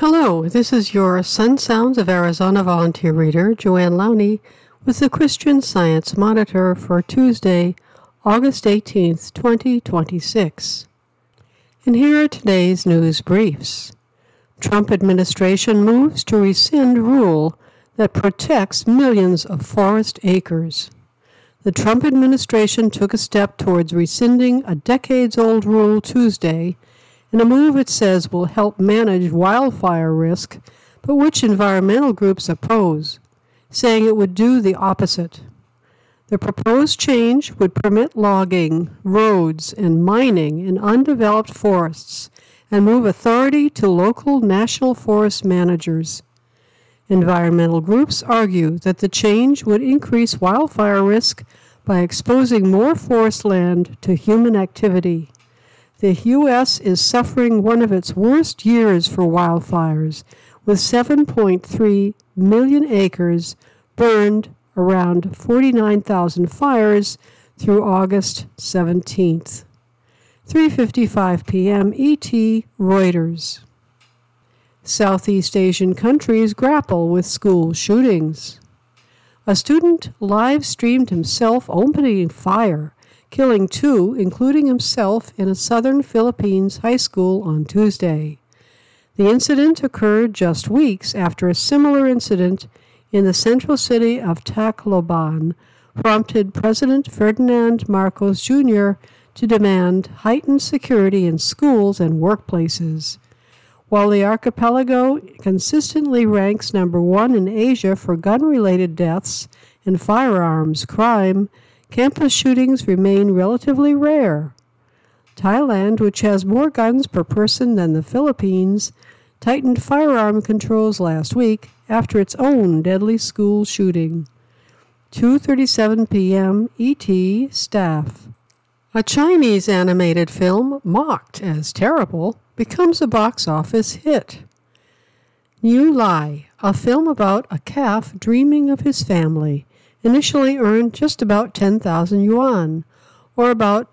Hello, this is your Sun Sounds of Arizona volunteer reader, Joanne Lowney, with the Christian Science Monitor for Tuesday, August 18th, 2026. And here are today's news briefs. Trump administration moves to rescind rule that protects millions of forest acres. The Trump administration took a step towards rescinding a decades-old rule Tuesday, in a move it says will help manage wildfire risk, but which environmental groups oppose, saying it would do the opposite. The proposed change would permit logging, roads, and mining in undeveloped forests and move authority to local national forest managers. Environmental groups argue that the change would increase wildfire risk by exposing more forest land to human activity. The U.S. is suffering one of its worst years for wildfires, with 7.3 million acres burned, around 49,000 fires through August 17th. 3:55 p.m. ET, Reuters. Southeast Asian countries grapple with school shootings. A student live-streamed himself opening fire, killing two, including himself, in a southern Philippines high school on Tuesday. The incident occurred just weeks after a similar incident in the central city of Tacloban prompted President Ferdinand Marcos Jr. to demand heightened security in schools and workplaces. While the archipelago consistently ranks number 1 in Asia for gun-related deaths and firearms crime, campus shootings remain relatively rare. Thailand, which has more guns per person than the Philippines, tightened firearm controls last week after its own deadly school shooting. 2:37 p.m. ET, Staff. A Chinese animated film, mocked as terrible, becomes a box office hit. New Lie, a film about a calf dreaming of his family, initially earned just about 10,000 yuan, or about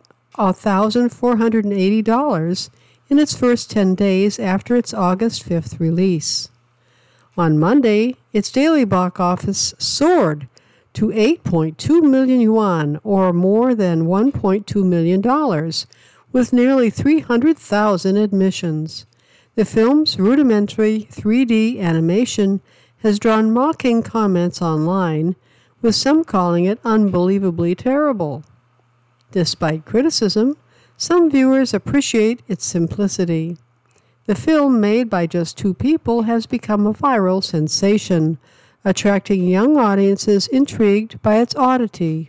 $1,480 in its first 10 days after its August 5th release. On Monday, its daily box office soared to 8.2 million yuan, or more than $1.2 million, with nearly 300,000 admissions. The film's rudimentary 3D animation has drawn mocking comments online, with some calling it unbelievably terrible. Despite criticism, some viewers appreciate its simplicity. The film, made by just 2 people, has become a viral sensation, attracting young audiences intrigued by its oddity.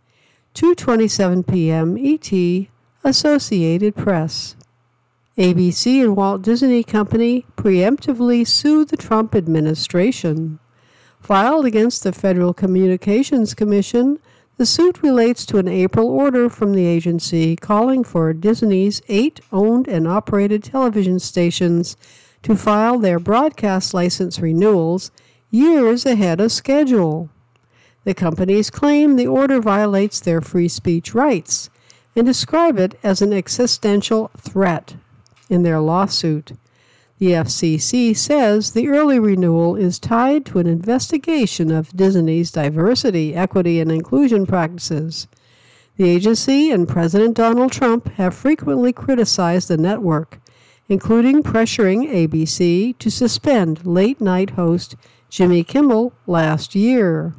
2:27 p.m. ET, Associated Press. ABC and Walt Disney Company preemptively sued the Trump administration. Filed against the Federal Communications Commission, the suit relates to an April order from the agency calling for Disney's 8 owned and operated television stations to file their broadcast license renewals years ahead of schedule. The companies claim the order violates their free speech rights and describe it as an existential threat in their lawsuit. The FCC says the early renewal is tied to an investigation of Disney's diversity, equity, and inclusion practices. The agency and President Donald Trump have frequently criticized the network, including pressuring ABC to suspend late-night host Jimmy Kimmel last year.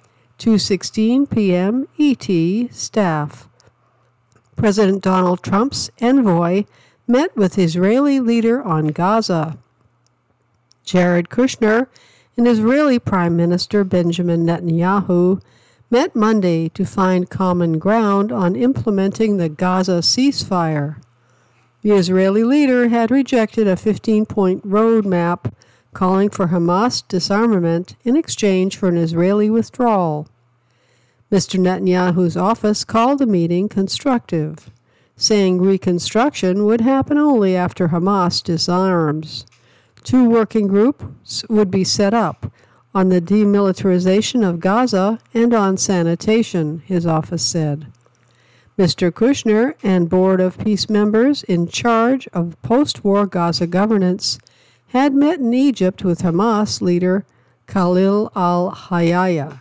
2:16 p.m. ET, Staff. President Donald Trump's envoy met with Israeli leader on Gaza. Jared Kushner and Israeli Prime Minister Benjamin Netanyahu met Monday to find common ground on implementing the Gaza ceasefire. The Israeli leader had rejected a 15-point roadmap calling for Hamas disarmament in exchange for an Israeli withdrawal. Mr. Netanyahu's office called the meeting constructive, saying reconstruction would happen only after Hamas disarms. 2 working groups would be set up on the demilitarization of Gaza and on sanitation, his office said. Mr. Kushner and Board of Peace members in charge of post-war Gaza governance had met in Egypt with Hamas leader Khalil al-Hayya.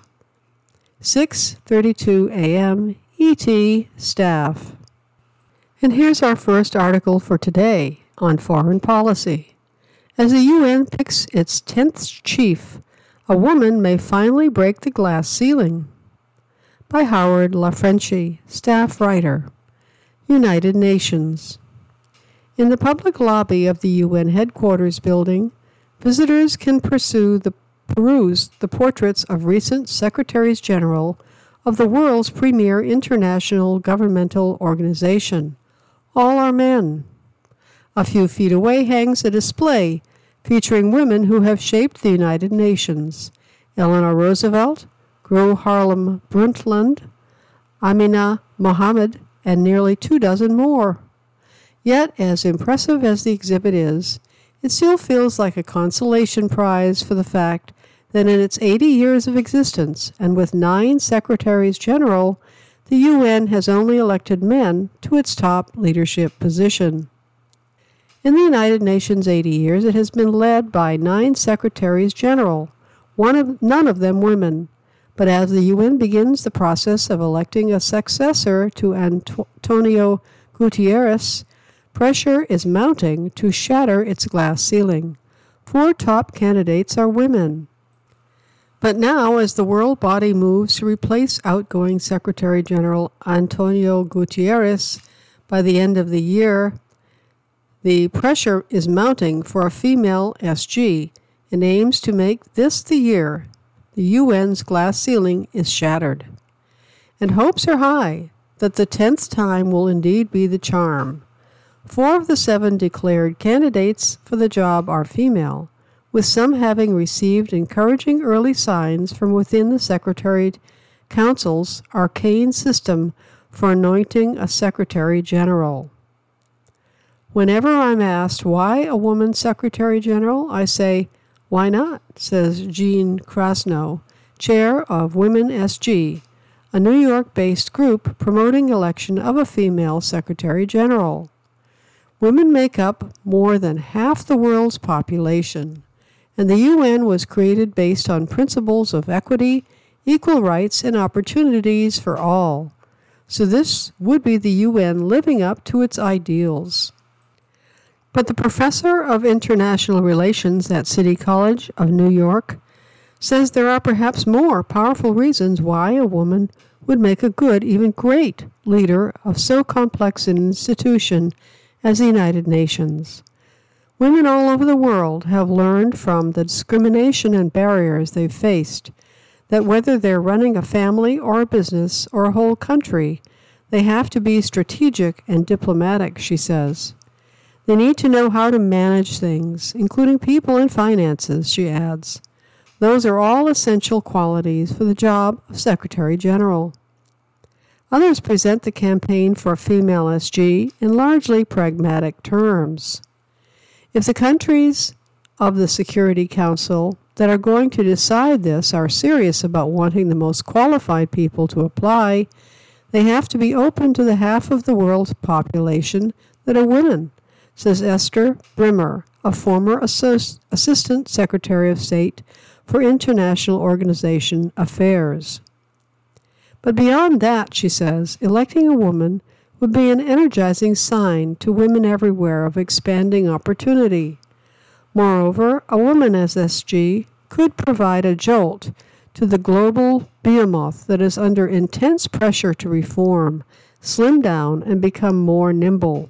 6:32 a.m. ET staff. And here's our first article for today on foreign policy. As the UN picks its 10th chief, a woman may finally break the glass ceiling. By Howard LaFrenchi, staff writer, United Nations. In the public lobby of the UN headquarters building, visitors can peruse the portraits of recent Secretaries General of the world's premier international governmental organization. All are men. A few feet away hangs a display featuring women who have shaped the United Nations: Eleanor Roosevelt, Gro Harlem Brundtland, Amina Mohammed, and nearly 24 more. Yet, as impressive as the exhibit is, it still feels like a consolation prize for the fact that in its 80 years of existence, and with 9 Secretaries General, the UN has only elected men to its top leadership position. In the United Nations' 80 years, it has been led by 9 Secretaries General, none of them women. But as the UN begins the process of electing a successor to Antonio Guterres, pressure is mounting to shatter its glass ceiling. 4 top candidates are women. But now, as the world body moves to replace outgoing Secretary General Antonio Guterres by the end of the year, the pressure is mounting for a female SG and aims to make this the year the UN's glass ceiling is shattered. And hopes are high that the 10th time will indeed be the charm. 4 of the 7 declared candidates for the job are female, with some having received encouraging early signs from within the Secretary Council's arcane system for anointing a Secretary General. Whenever I'm asked why a woman Secretary General, I say, "Why not?" says Jean Krasno, chair of Women SG, a New York-based group promoting election of a female Secretary General. Women make up more than half the world's population, and the UN was created based on principles of equity, equal rights, and opportunities for all. So this would be the UN living up to its ideals. But the professor of international relations at City College of New York says there are perhaps more powerful reasons why a woman would make a good, even great, leader of so complex an institution as the United Nations. Women all over the world have learned from the discrimination and barriers they've faced that whether they're running a family or a business or a whole country, they have to be strategic and diplomatic, she says. They need to know how to manage things, including people and finances, she adds. Those are all essential qualities for the job of Secretary General. Others present the campaign for a female SG in largely pragmatic terms. If the countries of the Security Council that are going to decide this are serious about wanting the most qualified people to apply, they have to be open to the half of the world's population that are women, says Esther Brimmer, a former Assistant Secretary of State for International Organization Affairs. But beyond that, she says, electing a woman would be an energizing sign to women everywhere of expanding opportunity. Moreover, a woman as SG could provide a jolt to the global behemoth that is under intense pressure to reform, slim down, and become more nimble.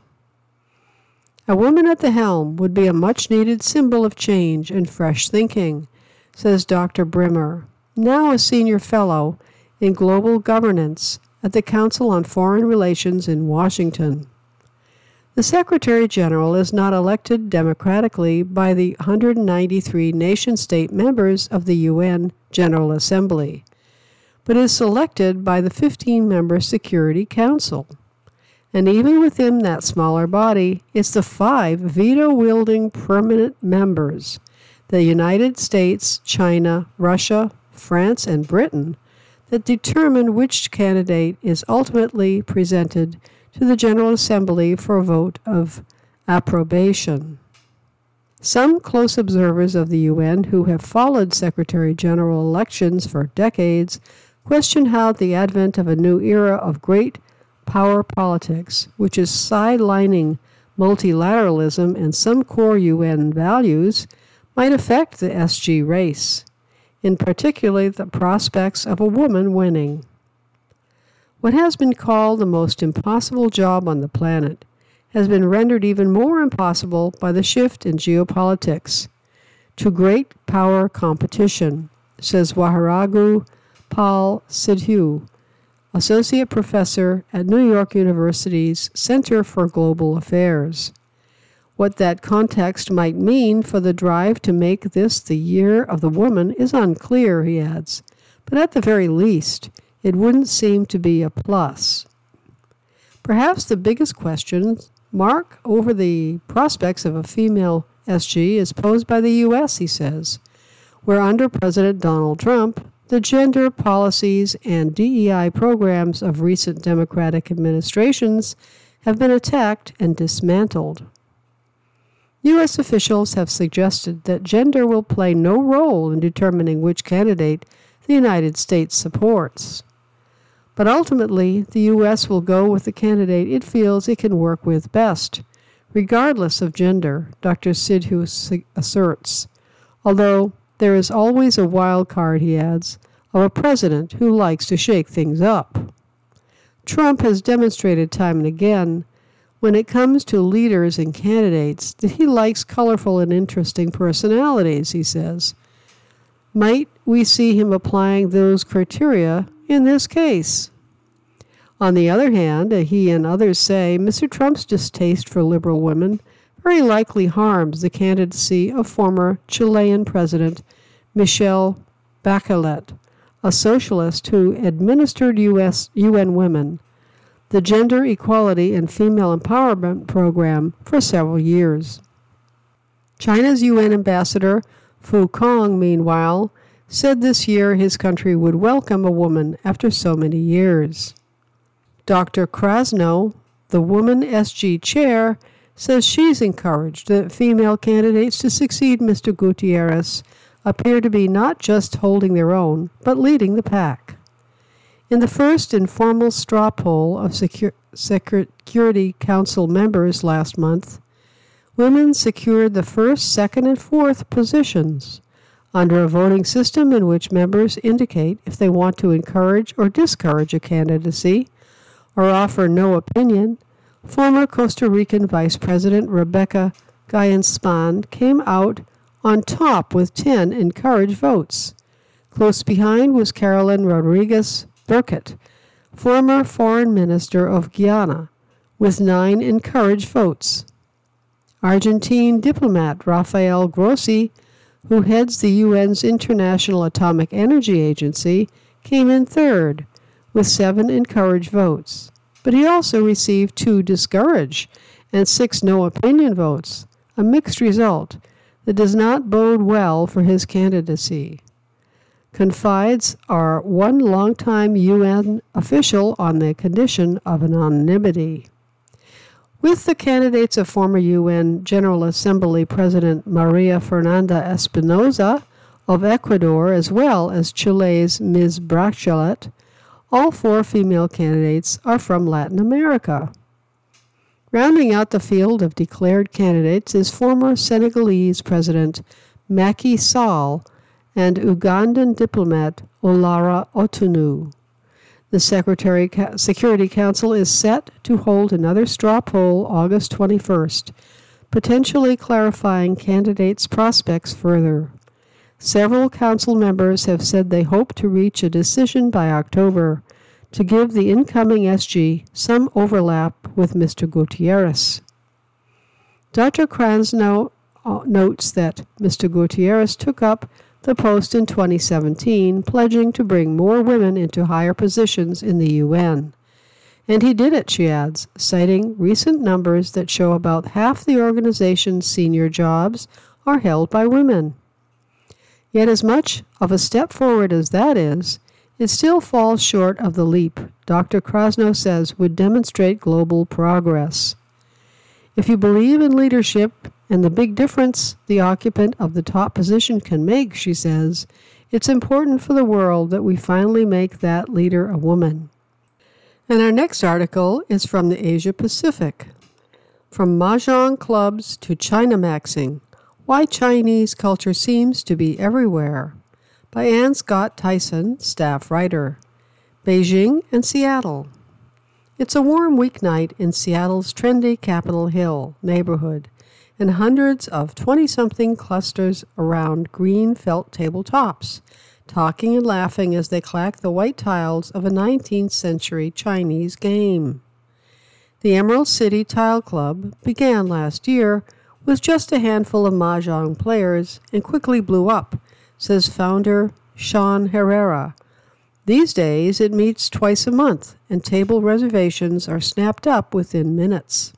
A woman at the helm would be a much-needed symbol of change and fresh thinking, says Dr. Brimmer, now a senior fellow in global governance at the Council on Foreign Relations in Washington. The Secretary General is not elected democratically by the 193 nation-state members of the UN General Assembly, but is selected by the 15-member Security Council. And even within that smaller body, it's the 5 veto-wielding permanent members, the United States, China, Russia, France, and Britain, that determine which candidate is ultimately presented to the General Assembly for a vote of approbation. Some close observers of the UN who have followed Secretary General elections for decades question how the advent of a new era of great power politics, which is sidelining multilateralism and some core UN values, might affect the SG race, in particular the prospects of a woman winning. What has been called the most impossible job on the planet has been rendered even more impossible by the shift in geopolitics to great power competition, says Waharaghu Pal Sidhu, Associate Professor at New York University's Center for Global Affairs. What that context might mean for the drive to make this the year of the woman is unclear, he adds, but at the very least, it wouldn't seem to be a plus. Perhaps the biggest question mark over the prospects of a female SG is posed by the U.S., he says, where under President Donald Trump, the gender policies and DEI programs of recent Democratic administrations have been attacked and dismantled. U.S. officials have suggested that gender will play no role in determining which candidate the United States supports. But ultimately, the U.S. will go with the candidate it feels it can work with best, regardless of gender, Dr. Sidhu asserts, although there is always a wild card, he adds, of a president who likes to shake things up. Trump has demonstrated time and again, when it comes to leaders and candidates, that he likes colorful and interesting personalities, he says. Might we see him applying those criteria in this case? On the other hand, he and others say Mr. Trump's distaste for liberal women very likely harms the candidacy of former Chilean President Michelle Bachelet, a socialist who administered UN Women, the Gender Equality and Female Empowerment Program, for several years. China's UN ambassador Fu Kong, meanwhile, said this year his country would welcome a woman after so many years. Dr. Krasno, the Woman SG chair, says she's encouraged that female candidates to succeed Mr. Gutierrez appear to be not just holding their own, but leading the pack. In the first informal straw poll of Security Council members last month, women secured the first, second, and fourth positions under a voting system in which members indicate if they want to encourage or discourage a candidacy or offer no opinion. Former Costa Rican Vice President Rebecca Gallanspan came out on top with 10 encouraged votes. Close behind was Carolyn Rodriguez Burkett, former Foreign Minister of Guyana, with 9 encouraged votes. Argentine diplomat Rafael Grossi, who heads the UN's International Atomic Energy Agency, came in third, with 7 encouraged votes. But he also received 2 discouraged and 6 no-opinion votes, a mixed result that does not bode well for his candidacy, confides our one longtime UN official on the condition of anonymity. With the candidates of former UN General Assembly President Maria Fernanda Espinosa of Ecuador, as well as Chile's Ms. Bachelet, all 4 female candidates are from Latin America. Rounding out the field of declared candidates is former Senegalese President Macky Sall and Ugandan diplomat Olara Otunu. The Security Council is set to hold another straw poll August 21st, potentially clarifying candidates' prospects further. Several council members have said they hope to reach a decision by October to give the incoming SG some overlap with Mr. Gutierrez. Dr. Krasno notes that Mr. Gutierrez took up the post in 2017, pledging to bring more women into higher positions in the UN. And he did it, she adds, citing recent numbers that show about half the organization's senior jobs are held by women. Yet as much of a step forward as that is, it still falls short of the leap Dr. Krasno says would demonstrate global progress. If you believe in leadership and the big difference the occupant of the top position can make, she says, it's important for the world that we finally make that leader a woman. And our next article is from the Asia Pacific. From mahjong clubs to China maxing, why Chinese culture seems to be everywhere, by Ann Scott Tyson, staff writer. Beijing and Seattle. It's a warm weeknight in Seattle's trendy Capitol Hill neighborhood, and hundreds of 20-something clusters around green felt tabletops, talking and laughing as they clack the white tiles of a 19th century Chinese game. The Emerald City Tile Club began last year with just a handful of mahjong players and quickly blew up, says founder Sean Herrera. These days, it meets twice a month, and table reservations are snapped up within minutes.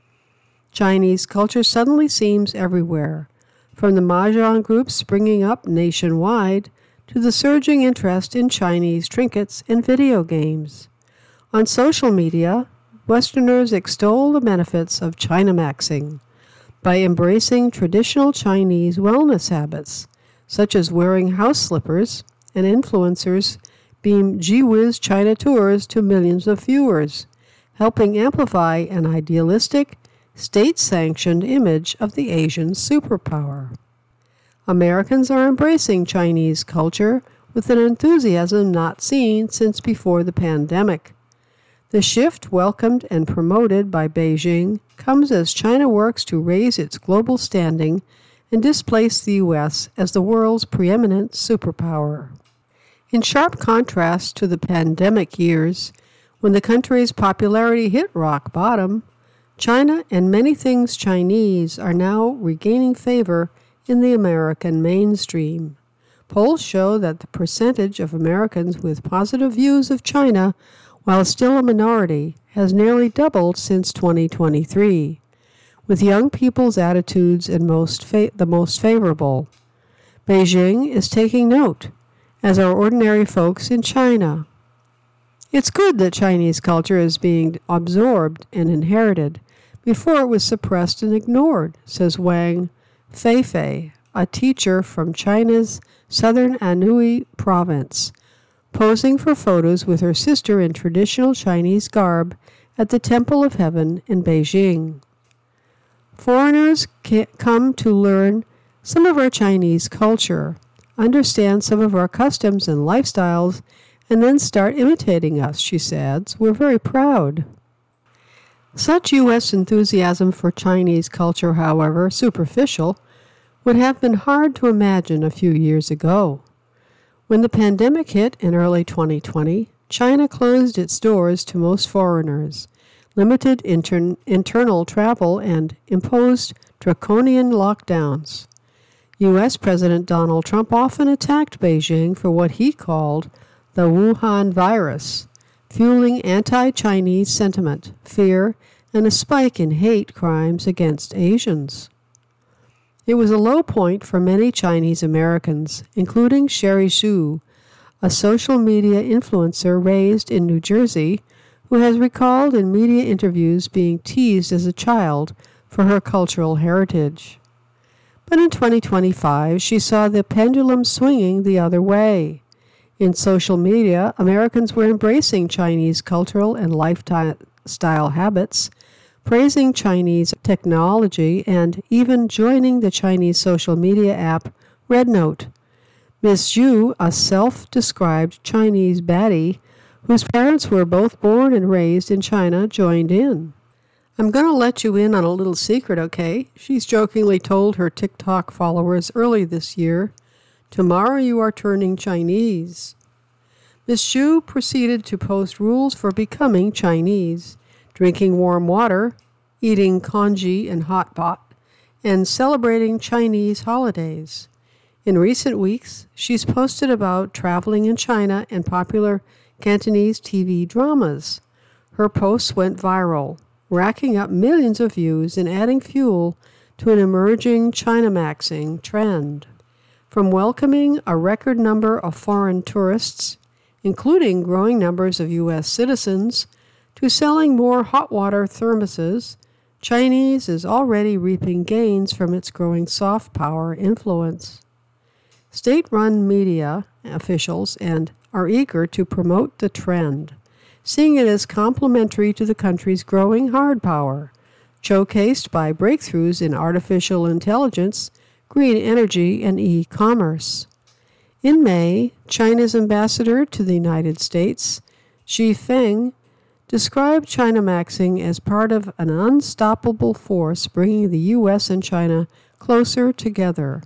Chinese culture suddenly seems everywhere, from the mahjong groups springing up nationwide to the surging interest in Chinese trinkets and video games. On social media, Westerners extol the benefits of China maxing by embracing traditional Chinese wellness habits, such as wearing house slippers, and influencers beam gee-whiz China tours to millions of viewers, helping amplify an idealistic, state-sanctioned image of the Asian superpower. Americans are embracing Chinese culture with an enthusiasm not seen since before the pandemic. The shift, welcomed and promoted by Beijing, comes as China works to raise its global standing and displace the U.S. as the world's preeminent superpower. In sharp contrast to the pandemic years, when the country's popularity hit rock bottom, China and many things Chinese are now regaining favor in the American mainstream. Polls show that the percentage of Americans with positive views of China, while still a minority, has nearly doubled since 2023, with young people's attitudes the most favorable. Beijing is taking note, as are ordinary folks in China. It's good that Chinese culture is being absorbed and inherited before it was suppressed and ignored, says Wang Feifei, a teacher from China's southern Anhui province, posing for photos with her sister in traditional Chinese garb at the Temple of Heaven in Beijing. Foreigners come to learn some of our Chinese culture, understand some of our customs and lifestyles, and then start imitating us, she says. We're very proud. Such U.S. enthusiasm for Chinese culture, however superficial, would have been hard to imagine a few years ago. When the pandemic hit in early 2020, China closed its doors to most foreigners, limited internal travel, and imposed draconian lockdowns. U.S. President Donald Trump often attacked Beijing for what he called the Wuhan virus, fueling anti-Chinese sentiment, fear, and a spike in hate crimes against Asians. It was a low point for many Chinese Americans, including Sherry Zhu, a social media influencer raised in New Jersey, who has recalled in media interviews being teased as a child for her cultural heritage. But in 2025, she saw the pendulum swinging the other way. In social media, Americans were embracing Chinese cultural and lifestyle habits, praising Chinese technology, and even joining the Chinese social media app RedNote. Ms. Zhu, a self-described Chinese baddie, whose parents were both born and raised in China, joined in. I'm going to let you in on a little secret, okay? She's jokingly told her TikTok followers early this year, tomorrow you are turning Chinese. Ms. Zhu proceeded to post rules for becoming Chinese, drinking warm water, eating congee and hot pot, and celebrating Chinese holidays. In recent weeks, she's posted about traveling in China and popular Cantonese TV dramas. Her posts went viral, racking up millions of views and adding fuel to an emerging China maxing trend. From welcoming a record number of foreign tourists, including growing numbers of U.S. citizens, to selling more hot water thermoses, Chinese is already reaping gains from its growing soft power influence. State-run media officials are eager to promote the trend, seeing it as complementary to the country's growing hard power, showcased by breakthroughs in artificial intelligence, green energy, and e-commerce. In May, China's ambassador to the United States, Xi Feng, described China Maxing as part of an unstoppable force bringing the U.S. and China closer together.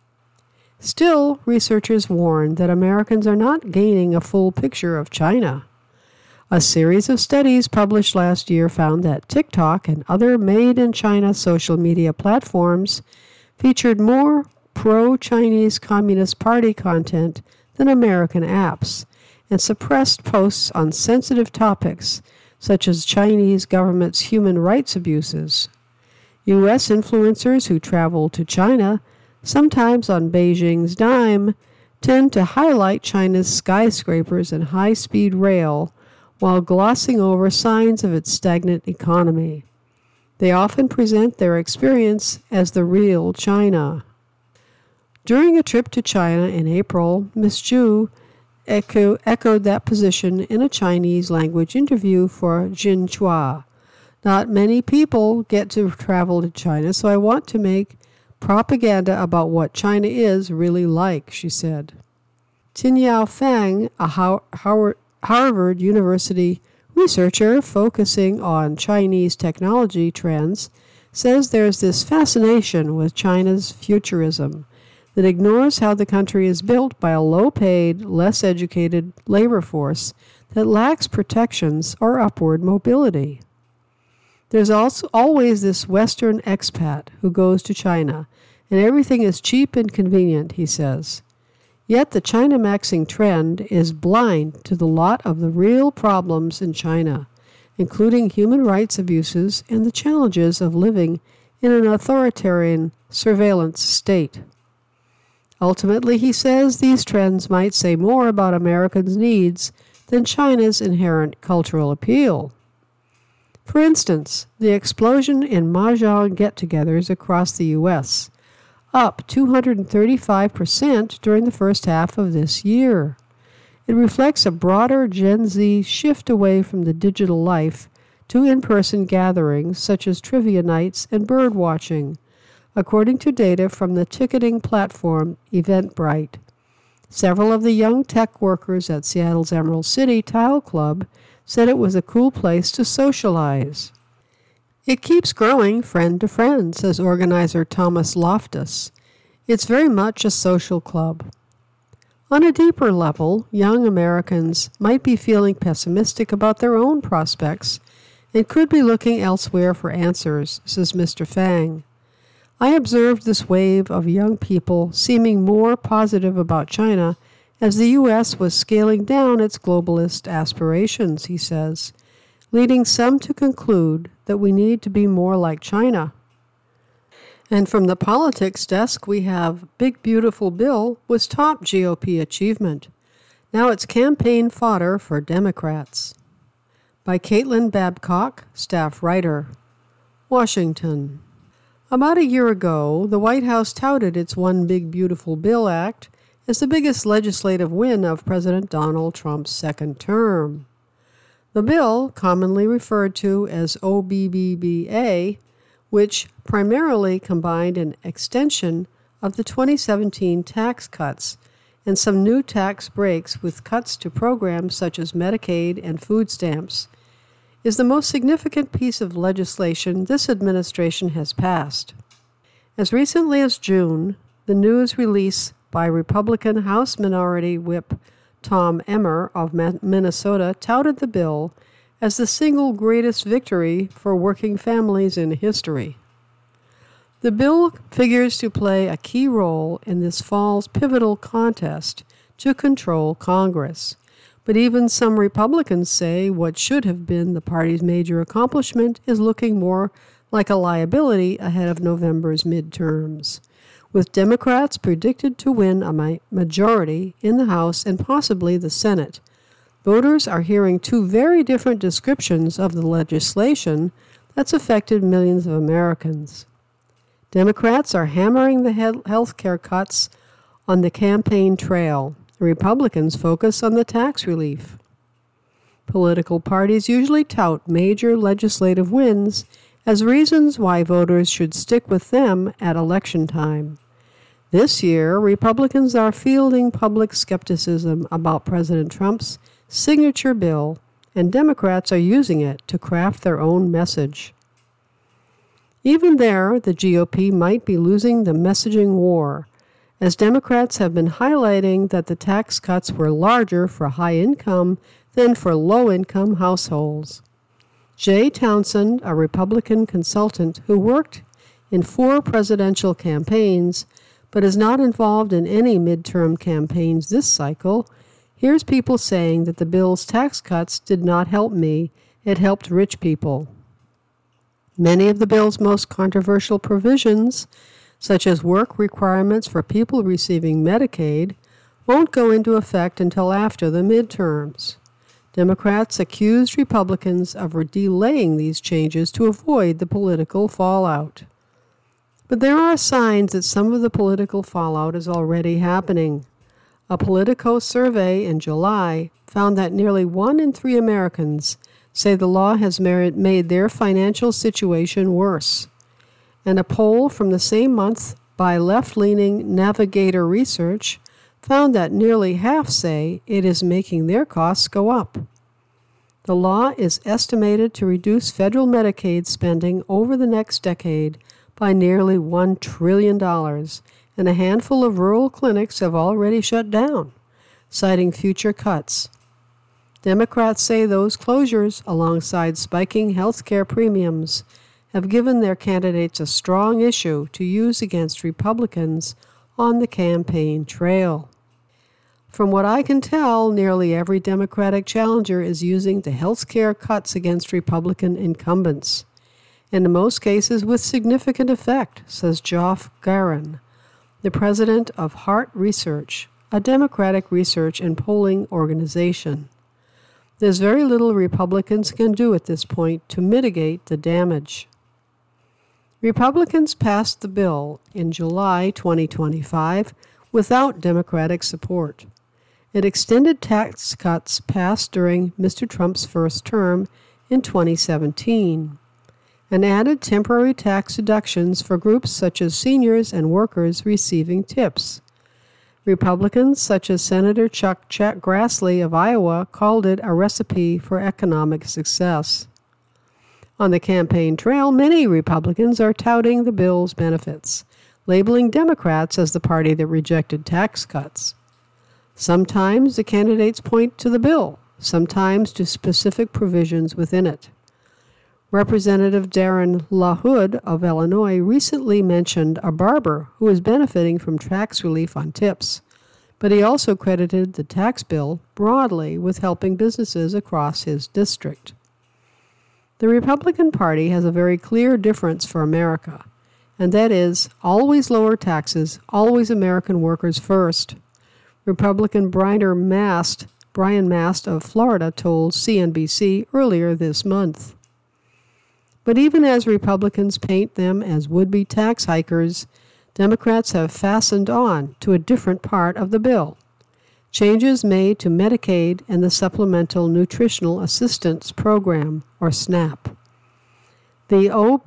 Still, researchers warn that Americans are not gaining a full picture of China. A series of studies published last year found that TikTok and other made-in-China social media platforms featured more pro-Chinese Communist Party content than American apps, and suppressed posts on sensitive topics such as Chinese government's human rights abuses. U.S. influencers who travel to China, sometimes on Beijing's dime, tend to highlight China's skyscrapers and high-speed rail while glossing over signs of its stagnant economy. They often present their experience as the real China. During a trip to China in April, Ms. Zhu echoed that position in a Chinese language interview for Xinhua. Not many people get to travel to China, so I want to make propaganda about what China is really like, she said. Tinyao Fang, a Harvard University researcher focusing on Chinese technology trends, says there's this fascination with China's futurism that ignores how the country is built by a low-paid, less-educated labor force that lacks protections or upward mobility. There's also always this Western expat who goes to China, and everything is cheap and convenient, he says. Yet the China Maxing trend is blind to the lot of the real problems in China, including human rights abuses and the challenges of living in an authoritarian surveillance state. Ultimately, he says, these trends might say more about Americans' needs than China's inherent cultural appeal. For instance, the explosion in mahjong get-togethers across the U.S., up 235% during the first half of this year. It reflects a broader Gen Z shift away from the digital life to in-person gatherings such as trivia nights and bird watching, according to data from the ticketing platform Eventbrite. Several of the young tech workers at Seattle's Emerald City Tile Club said it was a cool place to socialize. It keeps growing friend to friend, says organizer Thomas Loftus. It's very much a social club. On a deeper level, young Americans might be feeling pessimistic about their own prospects and could be looking elsewhere for answers, says Mr. Fang. I observed this wave of young people seeming more positive about China as the U.S. was scaling down its globalist aspirations, he says, leading some to conclude that we need to be more like China. And from the politics desk, we have Big Beautiful Bill was top GOP achievement. Now it's campaign fodder for Democrats. By Caitlin Babcock, staff writer. Washington. About a year ago, the White House touted its One Big Beautiful Bill Act as the biggest legislative win of President Donald Trump's second term. The bill, commonly referred to as OBBBA, which primarily combined an extension of the 2017 tax cuts and some new tax breaks with cuts to programs such as Medicaid and food stamps, is the most significant piece of legislation this administration has passed. As recently as June, the news release by Republican House Minority Whip Tom Emmer of Minnesota touted the bill as the single greatest victory for working families in history. The bill figures to play a key role in this fall's pivotal contest to control Congress. But even some Republicans say what should have been the party's major accomplishment is looking more like a liability ahead of November's midterms, with Democrats predicted to win a majority in the House and possibly the Senate. Voters are hearing two very different descriptions of the legislation that's affected millions of Americans. Democrats are hammering the health care cuts on the campaign trail. Republicans focus on the tax relief. Political parties usually tout major legislative wins as reasons why voters should stick with them at election time. This year, Republicans are fielding public skepticism about President Trump's signature bill, and Democrats are using it to craft their own message. Even there, the GOP might be losing the messaging war, as Democrats have been highlighting that the tax cuts were larger for high-income than for low-income households. Jay Townsend, a Republican consultant who worked in 4 presidential campaigns but is not involved in any midterm campaigns this cycle, hears people saying that the bill's tax cuts did not help me, it helped rich people. Many of the bill's most controversial provisions, such as work requirements for people receiving Medicaid, won't go into effect until after the midterms. Democrats accused Republicans of delaying these changes to avoid the political fallout. But there are signs that some of the political fallout is already happening. A Politico survey in July found that nearly 1 in 3 Americans say the law has made their financial situation worse. And a poll from the same month by left-leaning Navigator Research found that nearly half say it is making their costs go up. The law is estimated to reduce federal Medicaid spending over the next decade by nearly $1 trillion, and a handful of rural clinics have already shut down, citing future cuts. Democrats say those closures, alongside spiking health care premiums, have given their candidates a strong issue to use against Republicans on the campaign trail. From what I can tell, nearly every Democratic challenger is using the health care cuts against Republican incumbents, and in most cases with significant effect, says Geoff Garin, the president of Hart Research, a Democratic research and polling organization. There's very little Republicans can do at this point to mitigate the damage. Republicans passed the bill in July 2025 without Democratic support. It extended tax cuts passed during Mr. Trump's first term in 2017 and added temporary tax deductions for groups such as seniors and workers receiving tips. Republicans such as Senator Chuck Grassley of Iowa called it a recipe for economic success. On the campaign trail, many Republicans are touting the bill's benefits, labeling Democrats as the party that rejected tax cuts. Sometimes the candidates point to the bill, sometimes to specific provisions within it. Representative Darren LaHood of Illinois recently mentioned a barber who is benefiting from tax relief on tips, but he also credited the tax bill broadly with helping businesses across his district. The Republican Party has a very clear difference for America, and that is always lower taxes, always American workers first. Republican Brian Mast of Florida told CNBC earlier this month. But even as Republicans paint them as would-be tax hikers, Democrats have fastened on to a different part of the bill. Changes made to Medicaid and the Supplemental Nutritional Assistance Program, or SNAP. The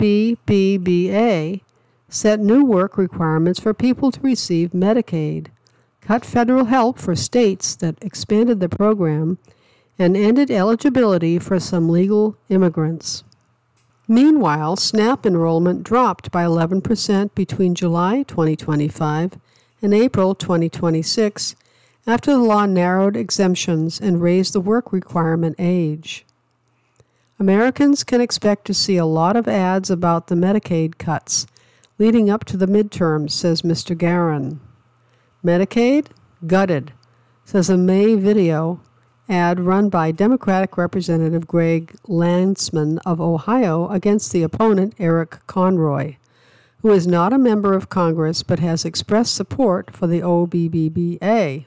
OBBBA set new work requirements for people to receive Medicaid, cut federal help for states that expanded the program, and ended eligibility for some legal immigrants. Meanwhile, SNAP enrollment dropped by 11% between July 2025 and April 2026 after the law narrowed exemptions and raised the work requirement age. Americans can expect to see a lot of ads about the Medicaid cuts leading up to the midterms, says Mr. Garin. Medicaid? Gutted, says a May video ad run by Democratic Representative Greg Landsman of Ohio against the opponent Eric Conroy, who is not a member of Congress but has expressed support for the OBBBA.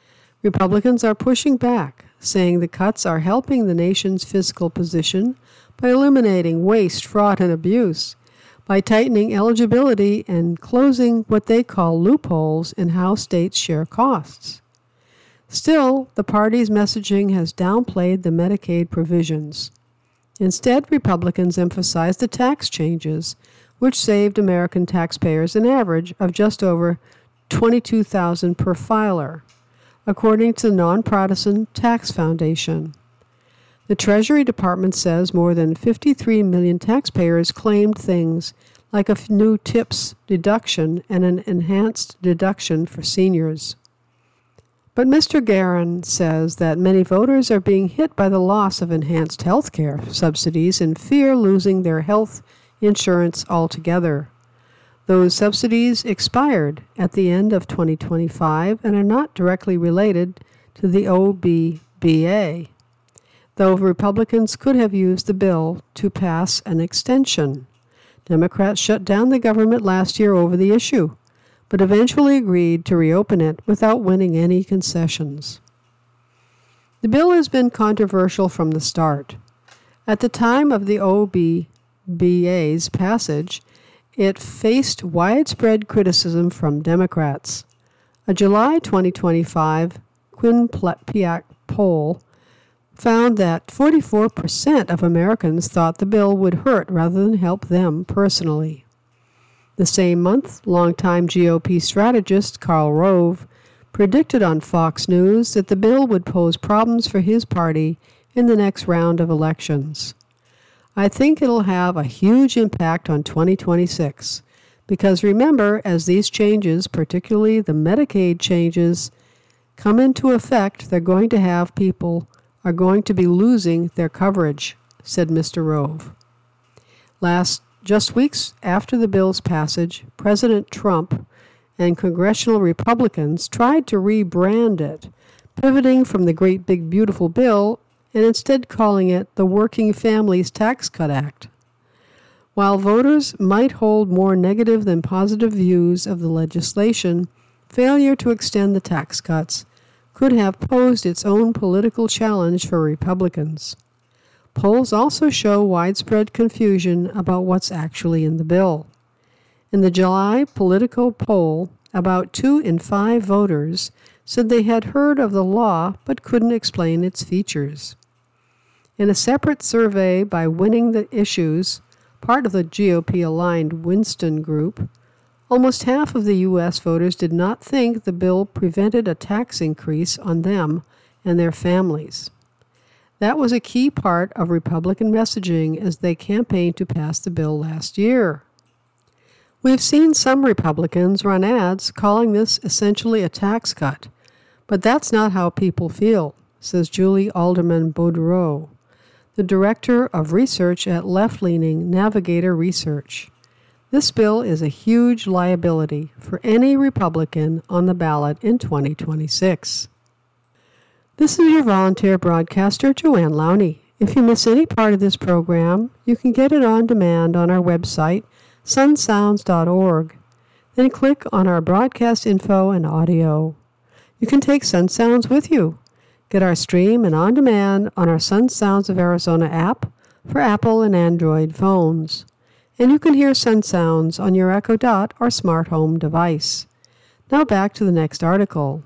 Republicans are pushing back, saying the cuts are helping the nation's fiscal position by eliminating waste, fraud, and abuse, by tightening eligibility and closing what they call loopholes in how states share costs. Still, the party's messaging has downplayed the Medicaid provisions. Instead, Republicans emphasized the tax changes, which saved American taxpayers an average of just over $22,000 per filer, according to the Nonpartisan Tax Foundation. The Treasury Department says more than 53 million taxpayers claimed things like a new TIPS deduction and an enhanced deduction for seniors. But Mr. Guerin says that many voters are being hit by the loss of enhanced health care subsidies and fear losing their health insurance altogether. Those subsidies expired at the end of 2025 and are not directly related to the OBBA, though Republicans could have used the bill to pass an extension. Democrats shut down the government last year over the issue, but eventually agreed to reopen it without winning any concessions. The bill has been controversial from the start. At the time of the OBBA's passage, it faced widespread criticism from Democrats. A July 2025 Quinnipiac poll found that 44% of Americans thought the bill would hurt rather than help them personally. The same month, longtime GOP strategist Karl Rove predicted on Fox News that the bill would pose problems for his party in the next round of elections. I think it'll have a huge impact on 2026, because remember, as these changes, particularly the Medicaid changes, come into effect, people are going to be losing their coverage, said Mr. Rove. Just weeks after the bill's passage, President Trump and congressional Republicans tried to rebrand it, pivoting from the Great Big Beautiful Bill and instead calling it the Working Families Tax Cut Act. While voters might hold more negative than positive views of the legislation, failure to extend the tax cuts could have posed its own political challenge for Republicans. Polls also show widespread confusion about what's actually in the bill. In the July Politico poll, about 2 in 5 voters said they had heard of the law but couldn't explain its features. In a separate survey by Winning the Issues, part of the GOP-aligned Winston Group, almost half of the U.S. voters did not think the bill prevented a tax increase on them and their families. That was a key part of Republican messaging as they campaigned to pass the bill last year. We've seen some Republicans run ads calling this essentially a tax cut, but that's not how people feel, says Julie Alderman Boudreau, the director of research at left-leaning Navigator Research. This bill is a huge liability for any Republican on the ballot in 2026. This is your volunteer broadcaster, Joanne Lowney. If you miss any part of this program, you can get it on demand on our website, sunsounds.org. Then click on our broadcast info and audio. You can take Sun Sounds with you. Get our stream and on demand on our Sun Sounds of Arizona app for Apple and Android phones. And you can hear Sun Sounds on your Echo Dot or smart home device. Now back to the next article.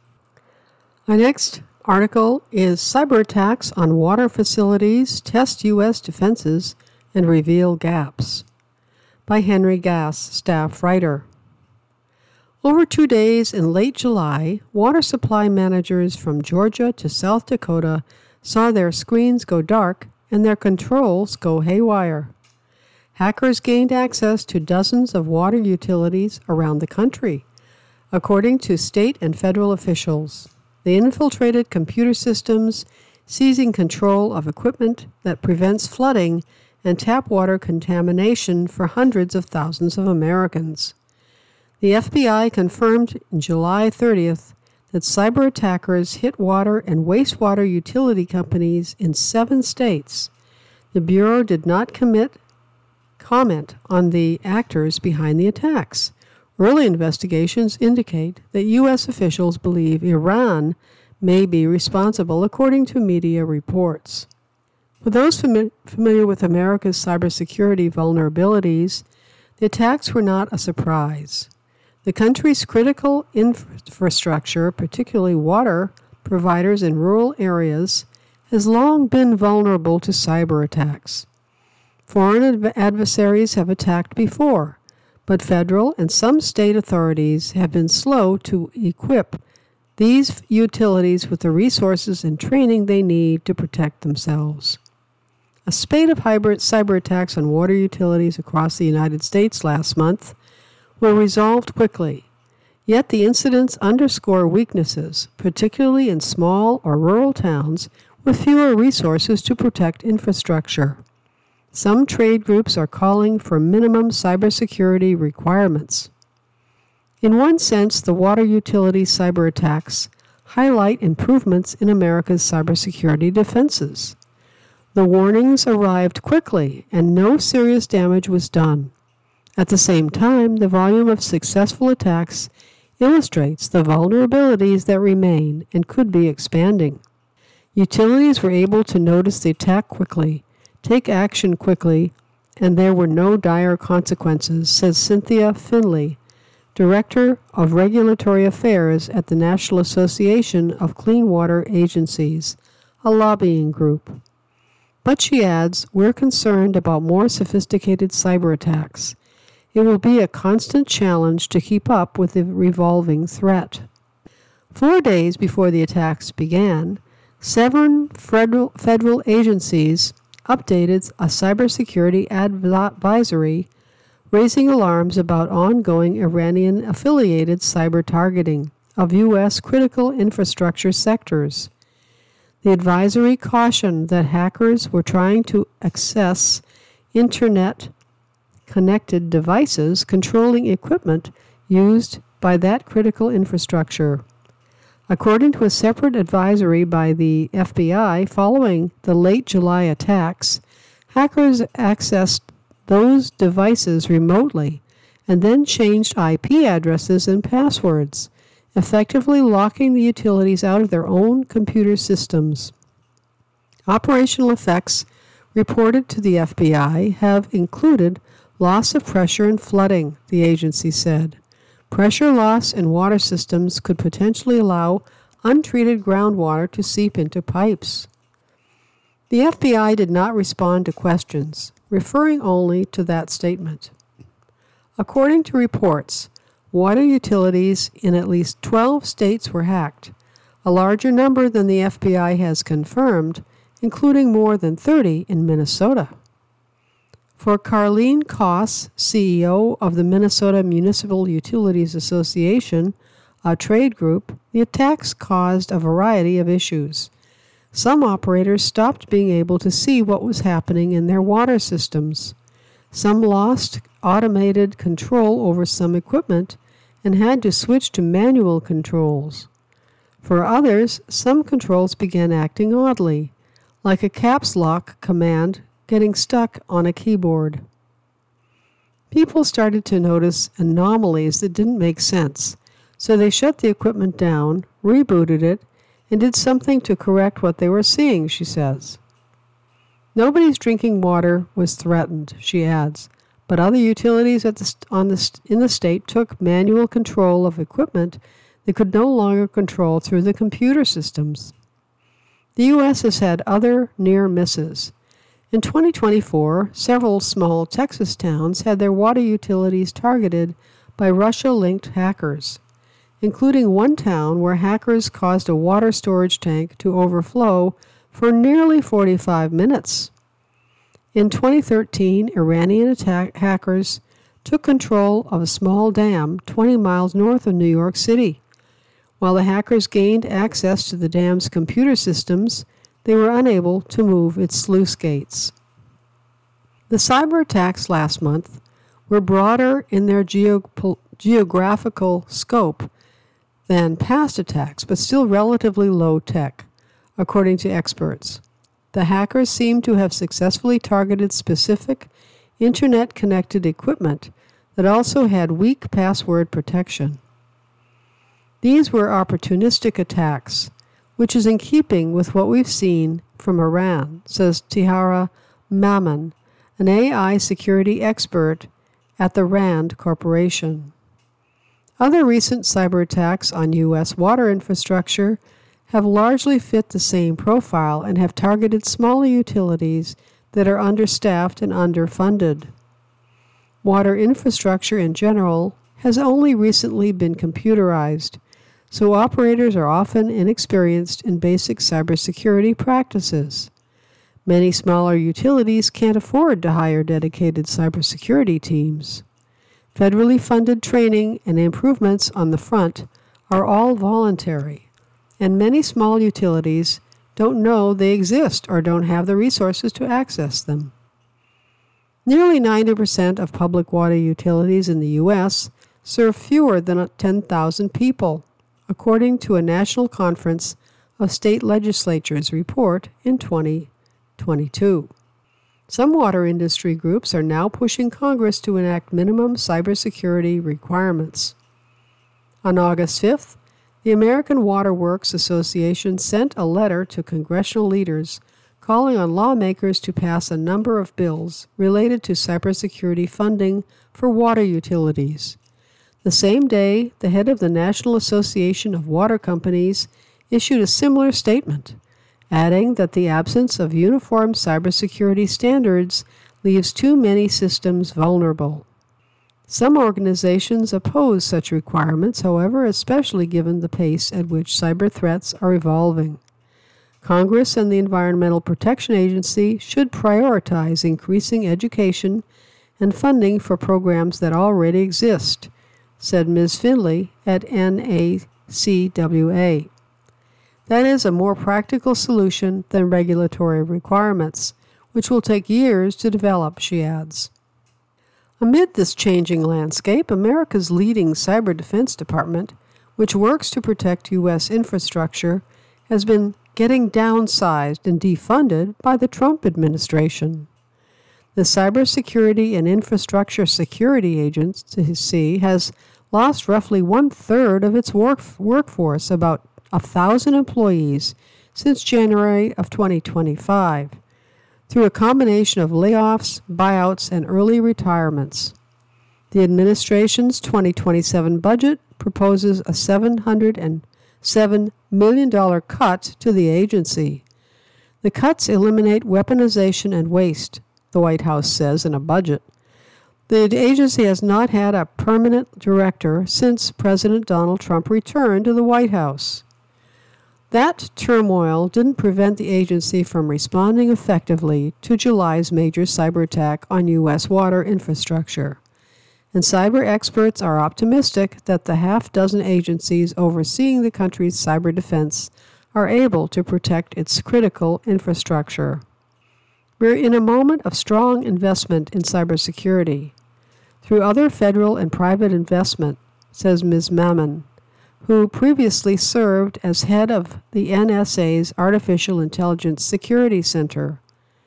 Our next article is Cyber Attacks on Water Facilities Test U.S. Defenses and Reveal Gaps, by Henry Gass, staff writer. Over 2 days in late July, water supply managers from Georgia to South Dakota saw their screens go dark and their controls go haywire. Hackers gained access to dozens of water utilities around the country, according to state and federal officials. They infiltrated computer systems, seizing control of equipment that prevents flooding and tap water contamination for hundreds of thousands of Americans. The FBI confirmed on July 30th that cyber attackers hit water and wastewater utility companies in 7 states. The Bureau did not comment on the actors behind the attacks. Early investigations indicate that U.S. officials believe Iran may be responsible, according to media reports. For those familiar with America's cybersecurity vulnerabilities, the attacks were not a surprise. The country's critical infrastructure, particularly water providers in rural areas, has long been vulnerable to cyber attacks. Foreign adversaries have attacked before, but federal and some state authorities have been slow to equip these utilities with the resources and training they need to protect themselves. A spate of cyber attacks on water utilities across the United States last month were resolved quickly, yet the incidents underscore weaknesses, particularly in small or rural towns with fewer resources to protect infrastructure. Some trade groups are calling for minimum cybersecurity requirements. In one sense, the water utility cyber attacks highlight improvements in America's cybersecurity defenses. The warnings arrived quickly and no serious damage was done. At the same time, the volume of successful attacks illustrates the vulnerabilities that remain and could be expanding. Utilities were able to notice the attack quickly, take action quickly, and there were no dire consequences, says Cynthia Finley, Director of Regulatory Affairs at the National Association of Clean Water Agencies, a lobbying group. But she adds, we're concerned about more sophisticated cyber attacks. It will be a constant challenge to keep up with the revolving threat. 4 days before the attacks began, 7 federal agencies updated a cybersecurity advisory, raising alarms about ongoing Iranian-affiliated cyber targeting of U.S. critical infrastructure sectors. The advisory cautioned that hackers were trying to access Internet-connected devices controlling equipment used by that critical infrastructure. According to a separate advisory by the FBI following the late July attacks, hackers accessed those devices remotely and then changed IP addresses and passwords, effectively locking the utilities out of their own computer systems. Operational effects reported to the FBI have included loss of pressure and flooding, the agency said. Pressure loss in water systems could potentially allow untreated groundwater to seep into pipes. The FBI did not respond to questions, referring only to that statement. According to reports, water utilities in at least 12 states were hacked, a larger number than the FBI has confirmed, including more than 30 in Minnesota. For Carleen Koss, CEO of the Minnesota Municipal Utilities Association, a trade group, the attacks caused a variety of issues. Some operators stopped being able to see what was happening in their water systems. Some lost automated control over some equipment and had to switch to manual controls. For others, some controls began acting oddly, like a caps lock command getting stuck on a keyboard. People started to notice anomalies that didn't make sense, so they shut the equipment down, rebooted it, and did something to correct what they were seeing, she says. Nobody's drinking water was threatened, she adds, but other utilities in the state took manual control of equipment they could no longer control through the computer systems. The U.S. has had other near misses. In 2024, several small Texas towns had their water utilities targeted by Russia-linked hackers, including one town where hackers caused a water storage tank to overflow for nearly 45 minutes. In 2013, Iranian hackers took control of a small dam 20 miles north of New York City. While the hackers gained access to the dam's computer systems, they were unable to move its sluice gates. The cyber attacks last month were broader in their geographical scope than past attacks, but still relatively low tech, according to experts. The hackers seem to have successfully targeted specific Internet-connected equipment that also had weak password protection. These were opportunistic attacks, which is in keeping with what we've seen from Iran, says Tihara Mammon, an AI security expert at the RAND Corporation. Other recent cyber attacks on U.S. water infrastructure have largely fit the same profile and have targeted smaller utilities that are understaffed and underfunded. Water infrastructure in general has only recently been computerized, so operators are often inexperienced in basic cybersecurity practices. Many smaller utilities can't afford to hire dedicated cybersecurity teams. Federally funded training and improvements on the front are all voluntary, and many small utilities don't know they exist or don't have the resources to access them. Nearly 90% of public water utilities in the U.S. serve fewer than 10,000 people, according to a National Conference of State Legislatures report in 2022. Some water industry groups are now pushing Congress to enact minimum cybersecurity requirements. On August 5th, the American Water Works Association sent a letter to congressional leaders calling on lawmakers to pass a number of bills related to cybersecurity funding for water utilities. The same day, the head of the National Association of Water Companies issued a similar statement, adding that the absence of uniform cybersecurity standards leaves too many systems vulnerable. Some organizations oppose such requirements, however, especially given the pace at which cyber threats are evolving. Congress and the Environmental Protection Agency should prioritize increasing education and funding for programs that already exist, said Ms. Finley at NACWA. That is a more practical solution than regulatory requirements, which will take years to develop, she adds. Amid this changing landscape, America's leading cyber defense department, which works to protect U.S. infrastructure, has been getting downsized and defunded by the Trump administration. The Cybersecurity and Infrastructure Security Agency has lost roughly one-third of its workforce, about 1,000 employees, since January of 2025. Through a combination of layoffs, buyouts, and early retirements. The administration's 2027 budget proposes a $707 million cut to the agency. The cuts eliminate weaponization and waste, the White House says in a budget. The agency has not had a permanent director since President Donald Trump returned to the White House. That turmoil didn't prevent the agency from responding effectively to July's major cyber attack on U.S. water infrastructure, and cyber experts are optimistic that the half-dozen agencies overseeing the country's cyber defense are able to protect its critical infrastructure. We're in a moment of strong investment in cybersecurity through other federal and private investment, says Ms. Mammon, who previously served as head of the NSA's Artificial Intelligence Security Center.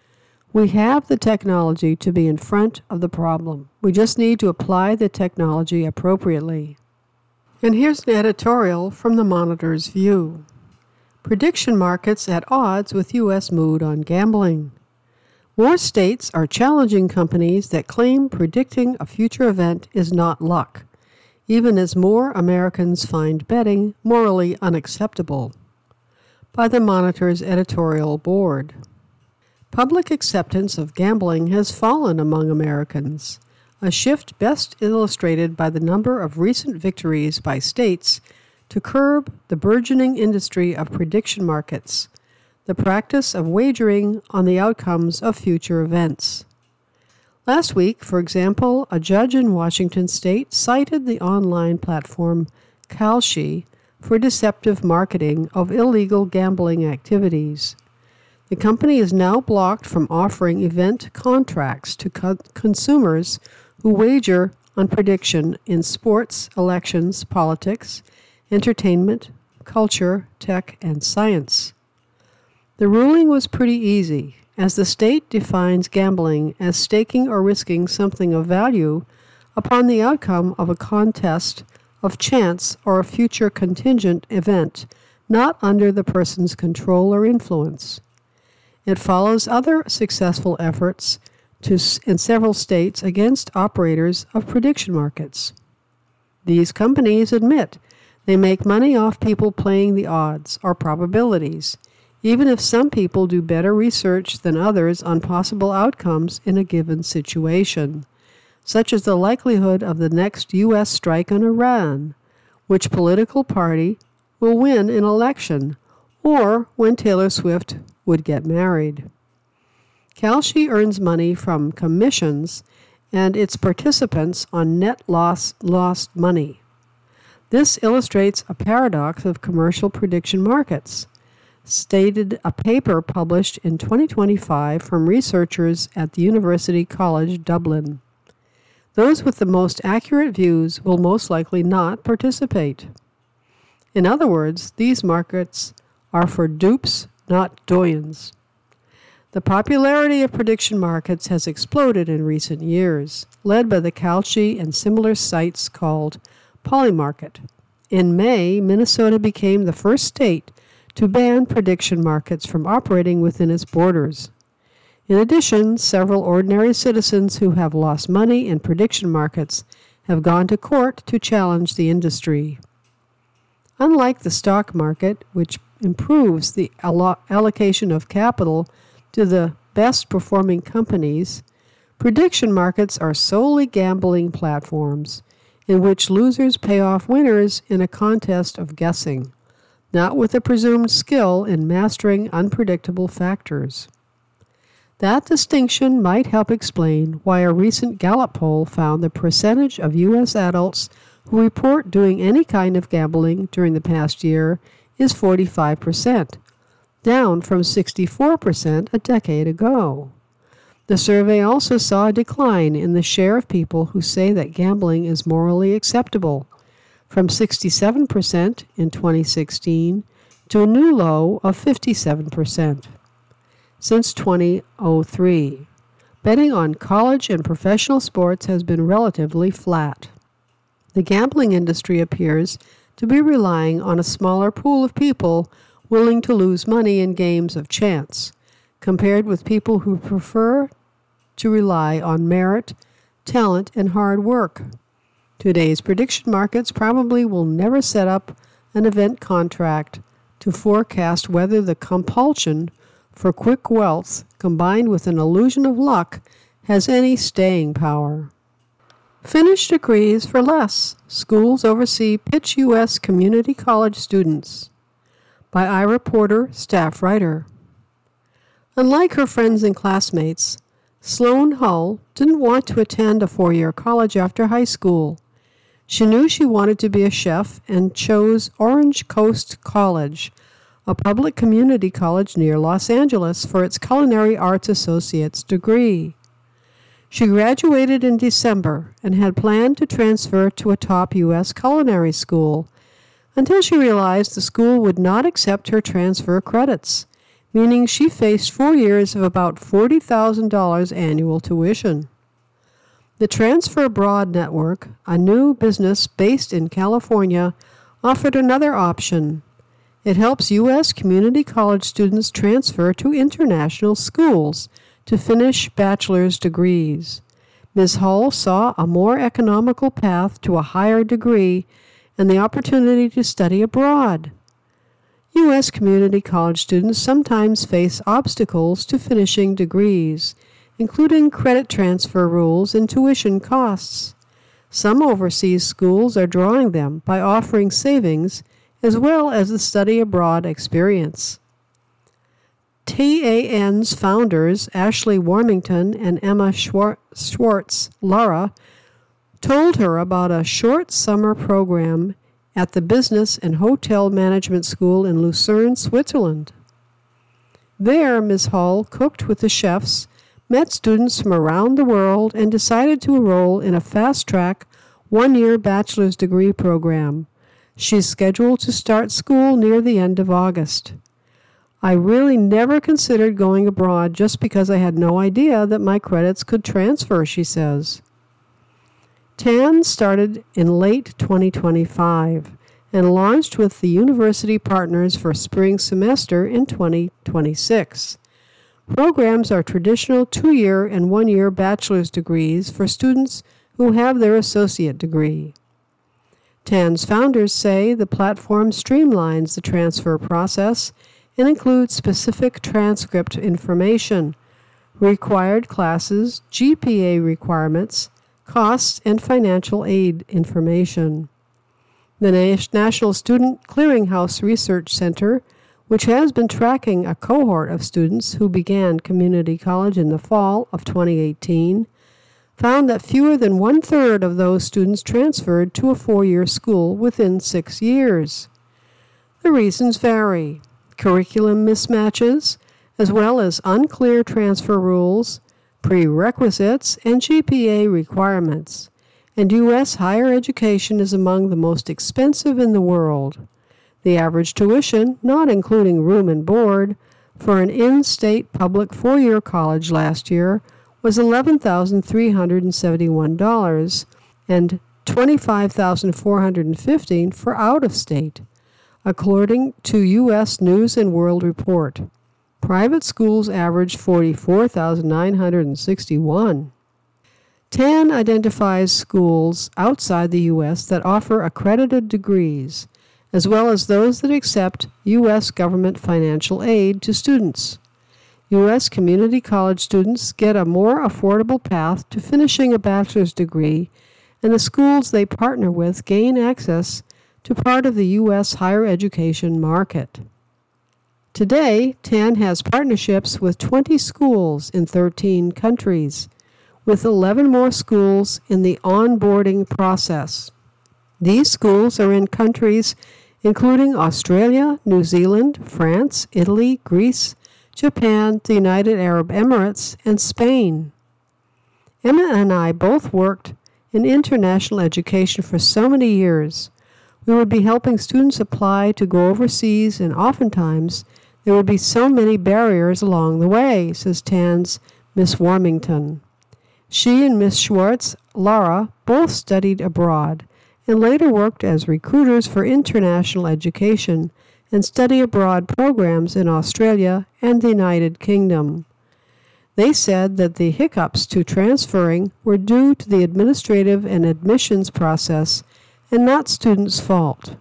We have the technology to be in front of the problem. We just need to apply the technology appropriately. And here's an editorial from the Monitor's view. Prediction markets at odds with U.S. mood on gambling. More states are challenging companies that claim predicting a future event is not luck, even as more Americans find betting morally unacceptable. By the Monitor's editorial board. Public acceptance of gambling has fallen among Americans, a shift best illustrated by the number of recent victories by states to curb the burgeoning industry of prediction markets, the practice of wagering on the outcomes of future events. Last week, for example, a judge in Washington state cited the online platform Kalshi for deceptive marketing of illegal gambling activities. The company is now blocked from offering event contracts to consumers who wager on prediction in sports, elections, politics, entertainment, culture, tech, and science. The ruling was pretty easy, as the state defines gambling as staking or risking something of value upon the outcome of a contest of chance or a future contingent event not under the person's control or influence. It follows other successful efforts in several states against operators of prediction markets. These companies admit they make money off people playing the odds or probabilities, even if some people do better research than others on possible outcomes in a given situation, such as the likelihood of the next U.S. strike on Iran, which political party will win an election, or when Taylor Swift would get married. Kalshi earns money from commissions and its participants on net lost money. This illustrates a paradox of commercial prediction markets, stated a paper published in 2025 from researchers at the University College Dublin. Those with the most accurate views will most likely not participate. In other words, these markets are for dupes, not doyens. The popularity of prediction markets has exploded in recent years, led by the Kalshi and similar sites called Polymarket. In May, Minnesota became the first state to ban prediction markets from operating within its borders. In addition, several ordinary citizens who have lost money in prediction markets have gone to court to challenge the industry. Unlike the stock market, which improves the allocation of capital to the best performing companies, prediction markets are solely gambling platforms in which losers pay off winners in a contest of guessing, not with a presumed skill in mastering unpredictable factors. That distinction might help explain why a recent Gallup poll found the percentage of U.S. adults who report doing any kind of gambling during the past year is 45%, down from 64% a decade ago. The survey also saw a decline in the share of people who say that gambling is morally acceptable, from 67% in 2016 to a new low of 57%. Since 2003, betting on college and professional sports has been relatively flat. The gambling industry appears to be relying on a smaller pool of people willing to lose money in games of chance, compared with people who prefer to rely on merit, talent, and hard work. Today's prediction markets probably will never set up an event contract to forecast whether the compulsion for quick wealth, combined with an illusion of luck, has any staying power. Finish degrees for less. Schools oversee pitch U.S. community college students. By Ira Porter, staff writer. Unlike her friends and classmates, Sloan Hull didn't want to attend a four-year college after high school. She knew she wanted to be a chef and chose Orange Coast College, a public community college near Los Angeles, for its Culinary Arts Associate's degree. She graduated in December and had planned to transfer to a top U.S. culinary school until she realized the school would not accept her transfer credits, meaning she faced 4 years of about $40,000 annual tuition. The Transfer Abroad Network, a new business based in California, offered another option. It helps U.S. community college students transfer to international schools to finish bachelor's degrees. Ms. Hull saw a more economical path to a higher degree and the opportunity to study abroad. U.S. community college students sometimes face obstacles to finishing degrees, including credit transfer rules and tuition costs. Some overseas schools are drawing them by offering savings as well as the study abroad experience. TAN's founders, Ashley Warmington and Emma Schwartz Lara, told her about a short summer program at the Business and Hotel Management School in Lucerne, Switzerland. There, Ms. Hull cooked with the chefs, met students from around the world, and decided to enroll in a fast-track, one-year bachelor's degree program. She's scheduled to start school near the end of August. I really never considered going abroad just because I had no idea that my credits could transfer, she says. TAN started in late 2025 and launched with the university partners for spring semester in 2026. Programs are traditional 2-year and 1-year bachelor's degrees for students who have their associate degree. TAN's founders say the platform streamlines the transfer process and includes specific transcript information, required classes, GPA requirements, costs, and financial aid information. The National Student Clearinghouse Research Center, which has been tracking a cohort of students who began community college in the fall of 2018, found that fewer than 1/3 of those students transferred to a 4-year school within 6 years. The reasons vary: curriculum mismatches, as well as unclear transfer rules, prerequisites, and GPA requirements. And U.S. higher education is among the most expensive in the world. The average tuition, not including room and board, for an in-state public 4-year college last year was $11,371 and $25,415 for out-of-state, according to U.S. News & World Report. Private schools average $44,961. TAN identifies schools outside the U.S. that offer accredited degrees, as well as those that accept U.S. government financial aid to students. U.S. community college students get a more affordable path to finishing a bachelor's degree, and the schools they partner with gain access to part of the U.S. higher education market. Today, TAN has partnerships with 20 schools in 13 countries, with 11 more schools in the onboarding process. These schools are in countries including Australia, New Zealand, France, Italy, Greece, Japan, the United Arab Emirates, and Spain. Emma and I both worked in international education for so many years. We would be helping students apply to go overseas, and oftentimes there would be so many barriers along the way, says TAN's Miss Warmington. She and Miss Schwartz, Laura, both studied abroad and later worked as recruiters for international education and study abroad programs in Australia and the United Kingdom. They said that the hiccups to transferring were due to the administrative and admissions process and not students' fault.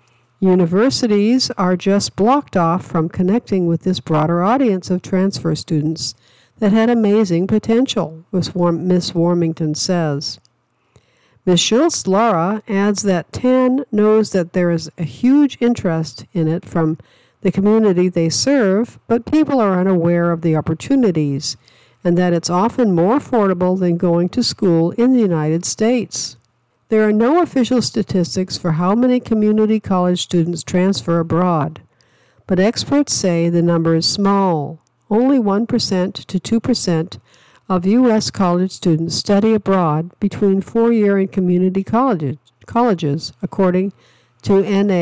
Universities are just blocked off from connecting with this broader audience of transfer students that had amazing potential, Miss Warmington says. Ms. Schultz Laura adds that TAN knows that there is a huge interest in it from the community they serve, but people are unaware of the opportunities and that it's often more affordable than going to school in the United States. There are no official statistics for how many community college students transfer abroad, but experts say the number is small. Only 1% to 2% of U.S. college students study abroad between 4-year and community colleges, according to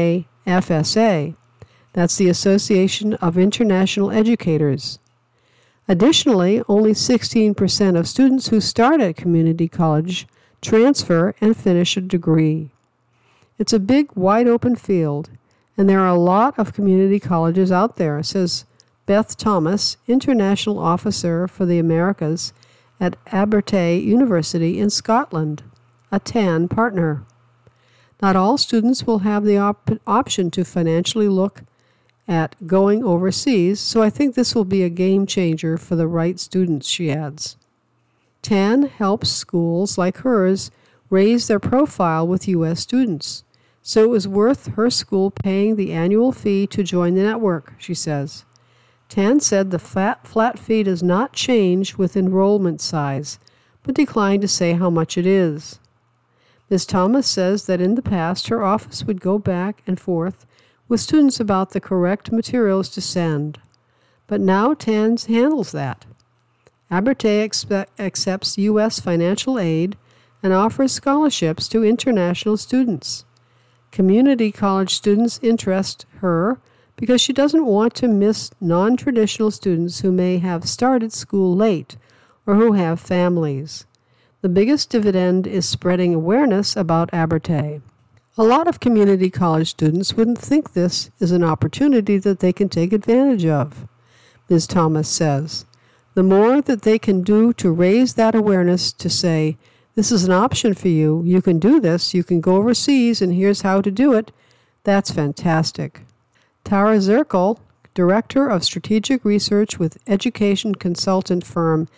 NAFSA. That's the Association of International Educators. Additionally, only 16% of students who start at community college transfer and finish a degree. It's a big, wide-open field, and there are a lot of community colleges out there, says Beth Thomas, International Officer for the Americas at Abertay University in Scotland, a TAN partner. Not all students will have the option to financially look at going overseas, so I think this will be a game changer for the right students, she adds. TAN helps schools like hers raise their profile with U.S. students, so it was worth her school paying the annual fee to join the network, she says. TAN said the flat fee does not change with enrollment size, but declined to say how much it is. Ms. Thomas says that in the past her office would go back and forth with students about the correct materials to send, but now TAN handles that. Abertay accepts U.S. financial aid and offers scholarships to international students. Community college students interest her because she doesn't want to miss non-traditional students who may have started school late or who have families. The biggest dividend is spreading awareness about Abertay. A lot of community college students wouldn't think this is an opportunity that they can take advantage of, Ms. Thomas says. The more that they can do to raise that awareness to say, this is an option for you, you can do this, you can go overseas, and here's how to do it, that's fantastic. Tara Zirkel, Director of Strategic Research with education consultant firm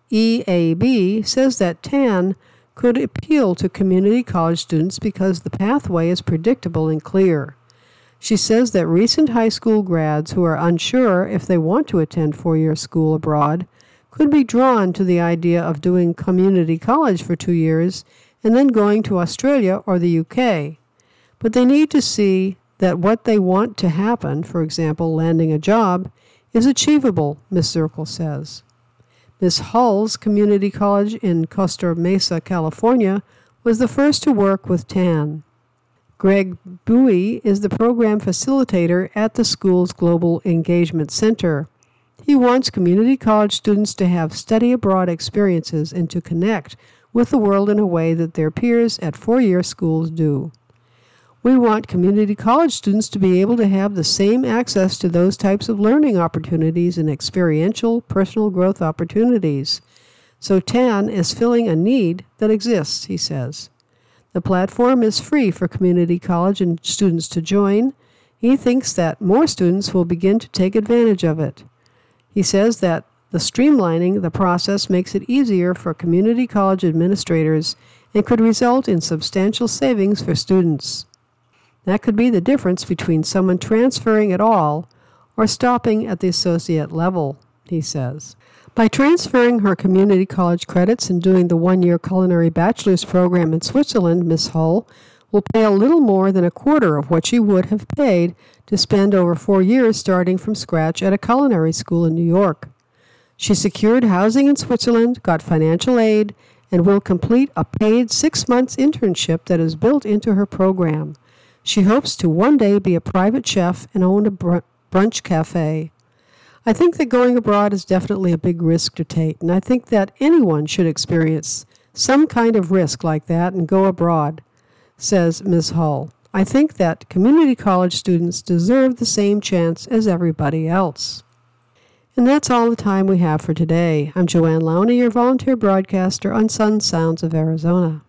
EAB, says that TAN could appeal to community college students because the pathway is predictable and clear. She says that recent high school grads who are unsure if they want to attend four-year school abroad could be drawn to the idea of doing community college for 2 years and then going to Australia or the UK. But they need to see that what they want to happen, for example, landing a job, is achievable, Ms. Zirkel says. Ms. Hull's community college in Costa Mesa, California, was the first to work with TAN. Greg Bowie is the program facilitator at the school's Global Engagement Center. He wants community college students to have study abroad experiences and to connect with the world in a way that their peers at four-year schools do. We want community college students to be able to have the same access to those types of learning opportunities and experiential personal growth opportunities. So TAN is filling a need that exists, he says. The platform is free for community college and students to join. He thinks that more students will begin to take advantage of it. He says that the streamlining the process makes it easier for community college administrators and could result in substantial savings for students. That could be the difference between someone transferring at all or stopping at the associate level, he says. By transferring her community college credits and doing the one-year culinary bachelor's program in Switzerland, Ms. Hull will pay a little more than a quarter of what she would have paid to spend over 4 years starting from scratch at a culinary school in New York. She secured housing in Switzerland, got financial aid, and will complete a paid 6 months internship that is built into her program. She hopes to one day be a private chef and own a brunch cafe. I think that going abroad is definitely a big risk to take, and I think that anyone should experience some kind of risk like that and go abroad, says Ms. Hull. I think that community college students deserve the same chance as everybody else. And that's all the time we have for today. I'm Joanne Lowney, your volunteer broadcaster on Sun Sounds of Arizona.